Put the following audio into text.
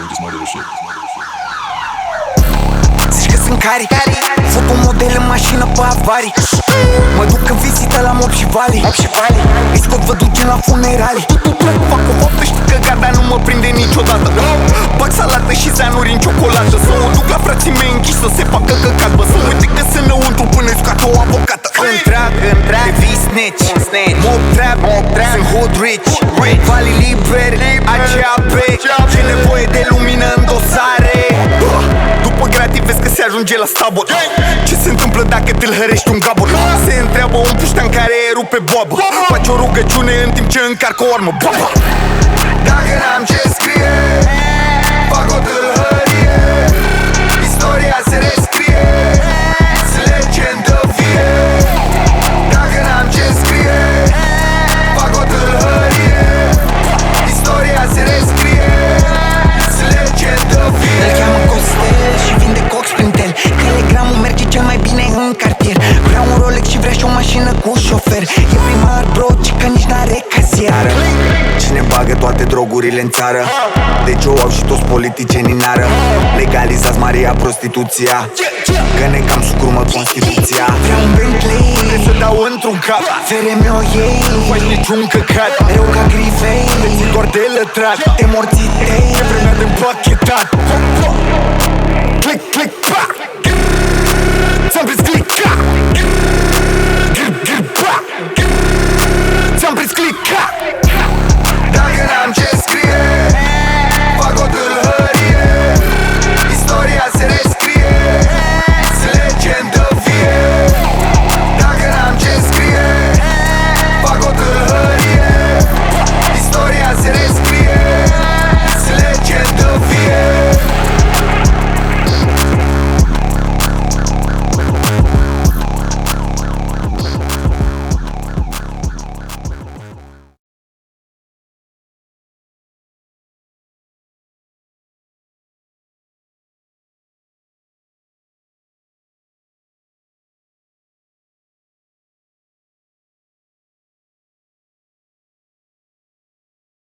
Zici că sunt cari, fut un model în mașină pe avarii. Mă duc în vizită la Mop și Valley. Îi scot văduce la funeralii. Fac o faptă, știi că garda nu mă prinde niciodată. Bag salată și zeanuri în ciocolată. Să o duc la frații mei închiși să se facă căcat. Bă, să uite că sunt înăuntru până-i scoate o avocată. Întreag, devii snitch, Mob trap, sunt hood rich. Valley liber, aceea bitch. Ce nevoie de lumină în dosare. După gratii vezi că se ajunge la stabor. Ce se întâmplă dacă tâlhărești un gabor? Se întreabă un puștean care rupe boabă. Faci o rugăciune în timp ce încarcă o armă. Dacă n-am ce scrie, fac o tâlhărie. Istoria se rescrie, sunt legendă vie. Dacă n-am ce scrie, fac o tâlhărie. Istoria se rescrie, sunt legendă vie. Îl cheamă Costel și vinde cox prin tel. Telegramul merge cel mai bine în cartier. Vrea un Rolex și vrea și o mașină cu șofer. E primar bro, ci că nici n-are casiară. Cine bagă toate drogurile în țară? Deci o au și toți politicienii în ară. Legalizați Maria prostituția, că ne cam sucrumă Constituția. Vreau un Bentley, vrei să dau într-un cap. Fere-mi o iei, nu faci niciun căcat. Rău ca grivei, ți doar de lătrat. Te morțitei, e vremea de împachetat. Click, click, pa! Ți-am prins click,